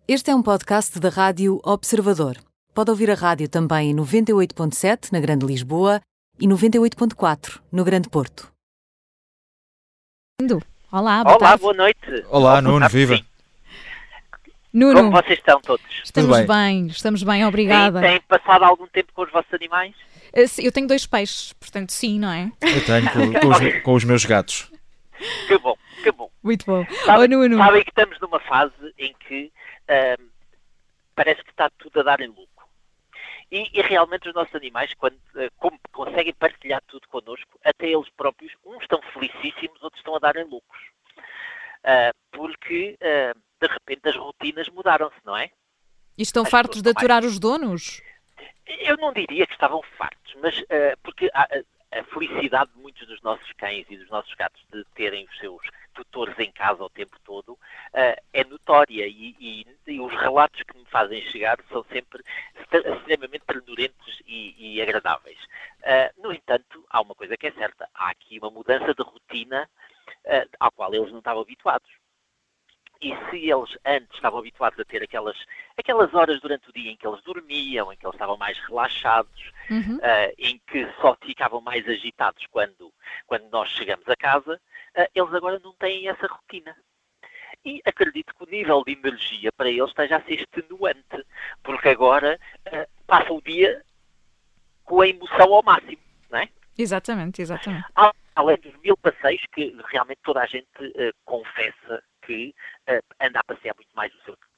Este é um podcast da Rádio Observador. Pode ouvir a rádio também em 98.7 na Grande Lisboa e 98.4 no Grande Porto. Olá, boa noite. Olá, Nuno, viva. Sim. Nuno, Como vocês estão todos? estamos bem, obrigada. Têm passado algum tempo com os vossos animais? Eu tenho 2 peixes, portanto sim, não é? Eu tenho com os meus gatos. Que bom. Muito bom. Sabem Nuno. que estamos numa fase em que parece que está tudo a dar em lucro. E realmente os nossos animais, como conseguem partilhar tudo connosco, até eles próprios, uns estão felicíssimos, outros estão a dar em lucros. Porque, de repente, as rotinas mudaram-se, não é? E estão fartos de aturar os donos? Eu não diria que estavam fartos, mas porque a felicidade de muitos dos nossos cães e dos nossos gatos de terem os seus tutores em casa o tempo todo é notória e os relatos que me fazem chegar são sempre extremamente ternurentos e agradáveis. No entanto, há uma coisa que é certa, há aqui uma mudança de rotina à qual eles não estavam habituados. E se eles antes estavam habituados a ter aquelas horas durante o dia em que eles dormiam, em que eles estavam mais relaxados, em que só ficavam mais agitados quando nós chegamos a casa, eles agora não têm essa rotina. E acredito que o nível de energia para eles esteja a ser extenuante, porque agora passa o dia com a emoção ao máximo, não é? Exatamente. Além dos 1000 passeios, que realmente toda a gente confessa que anda a passear muito mais do seu tempo.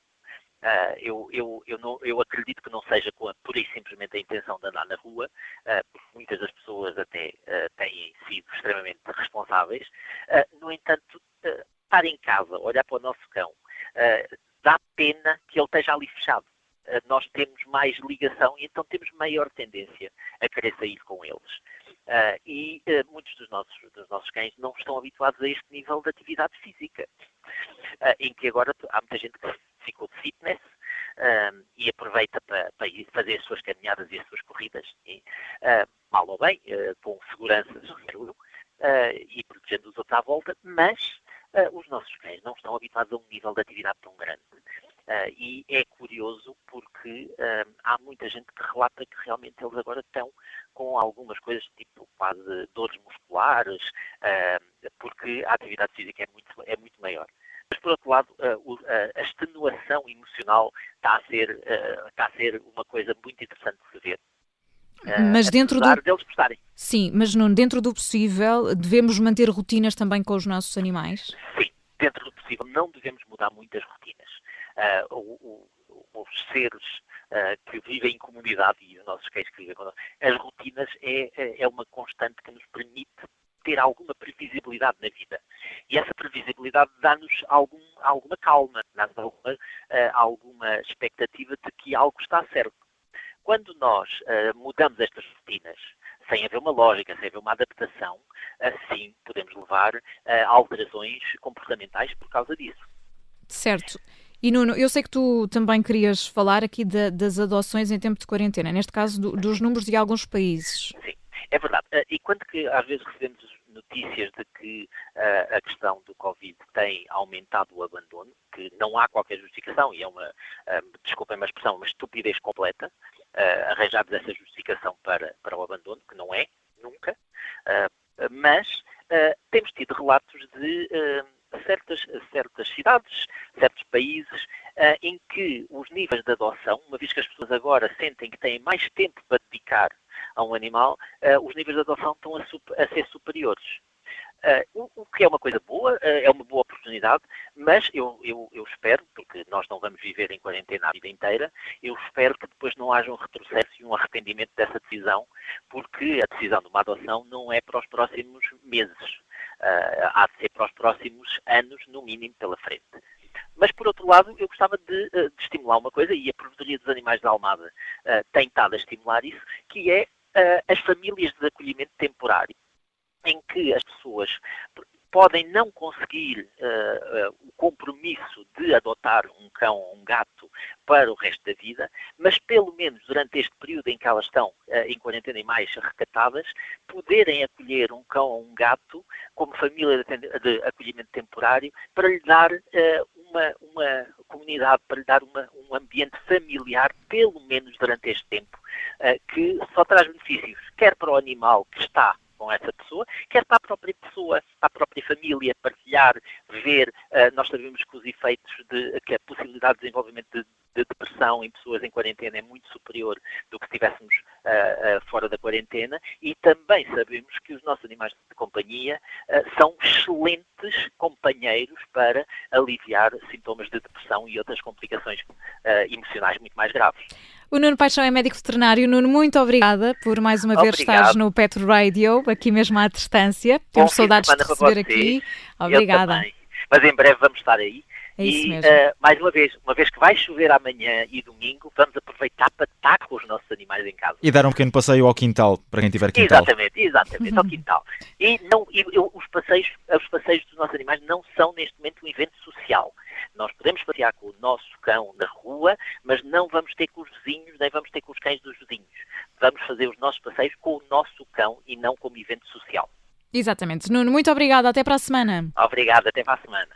Eu acredito que não seja pura e simplesmente a intenção de andar na rua, porque muitas das pessoas até têm sido extremamente responsáveis. No entanto, estar em casa, olhar para o nosso cão, dá pena que ele esteja ali fechado. Nós temos mais ligação e então temos maior tendência a querer sair com eles. Muitos dos nossos cães não estão habituados a este nível de atividade física, em que agora há muita gente que ficou de fitness e aproveita para ir fazer as suas caminhadas e as suas corridas, mal ou bem, com segurança e protegendo os outros à volta, mas os nossos cães não estão habituados a um nível de atividade tão grande. E é curioso porque há muita gente que relata que realmente eles agora estão com algumas coisas tipo quase dores musculares, porque a atividade física é muito maior. Mas, por outro lado, a extenuação emocional está a ser uma coisa muito interessante de se ver. Mas apesar deles gostarem. Sim, mas Nuno, dentro do possível, devemos manter rotinas também com os nossos animais? Sim, dentro do possível. Não devemos mudar muitas rotinas. Os seres que vivem em comunidade e os nossos cães que vivem conosco, as rotinas é uma constante que nos permite ter alguma previsibilidade na vida. E essa previsibilidade dá-nos alguma calma, dá-nos alguma expectativa de que algo está certo. Quando nós mudamos estas rotinas, sem haver uma lógica, sem haver uma adaptação, assim podemos levar a alterações comportamentais por causa disso. Certo. E Nuno, eu sei que tu também querias falar aqui das adoções em tempo de quarentena, neste caso dos números de alguns países. Sim, é verdade. E quando que às vezes recebemos notícias de que a questão do Covid tem aumentado o abandono, que não há qualquer justificação, e é desculpem-me a expressão, uma estupidez completa, arranjarmos essa justificação para o abandono, que não é, nunca, mas temos tido relatos de certas cidades, certos países, em que os níveis de adoção, uma vez que as pessoas agora sentem que têm mais tempo para dedicar a um animal, os níveis de adoção estão a ser superiores. O que é uma coisa boa, é uma boa oportunidade, mas eu espero, porque nós não vamos viver em quarentena a vida inteira, eu espero que depois não haja um retrocesso e um arrependimento dessa decisão, porque a decisão de uma adoção não é para os próximos meses, há de ser para os próximos anos, no mínimo, pela frente. Mas, por outro lado, eu gostava de estimular uma coisa, e a Provedoria dos Animais da Almada tem estado a estimular isso, que é as famílias de acolhimento temporário, em que as pessoas podem não conseguir o compromisso de adotar um cão ou um gato para o resto da vida, mas pelo menos durante este período em que elas estão em quarentena e mais recatadas, poderem acolher um cão ou um gato como família de acolhimento temporário para lhe dar uma comunidade, para lhe dar um ambiente familiar, pelo menos durante este tempo, que só traz benefícios, quer para o animal que está com essa pessoa, quer para a própria pessoa, para a própria família, partilhar, ver. Nós sabemos que os efeitos, que a possibilidade de desenvolvimento de depressão em pessoas em quarentena é muito superior do que se estivéssemos fora da quarentena, e também sabemos que os nossos animais de companhia são excelentes companheiros para aliviar sintomas de depressão e outras complicações emocionais muito mais graves. O Nuno Paixão é médico veterinário. Nuno, muito obrigada por mais uma vez estares no Pet Radio, aqui mesmo à distância. Temos saudades de receber aqui. Obrigada. Eu também. Mas em breve vamos estar aí. É isso mesmo. Mais uma vez que vai chover amanhã e domingo, vamos aproveitar para estar com os nossos animais em casa. E dar um pequeno passeio ao quintal, para quem tiver quintal. Exatamente, ao quintal. Os passeios dos nossos animais não são neste momento um evento social. Nós podemos passear com o nosso cão na rua, mas não vamos ter com os vizinhos, nem vamos ter com os cães dos vizinhos. Vamos fazer os nossos passeios com o nosso cão e não como evento social. Exatamente. Nuno, muito obrigada. Até para a semana. Obrigado, até para a semana.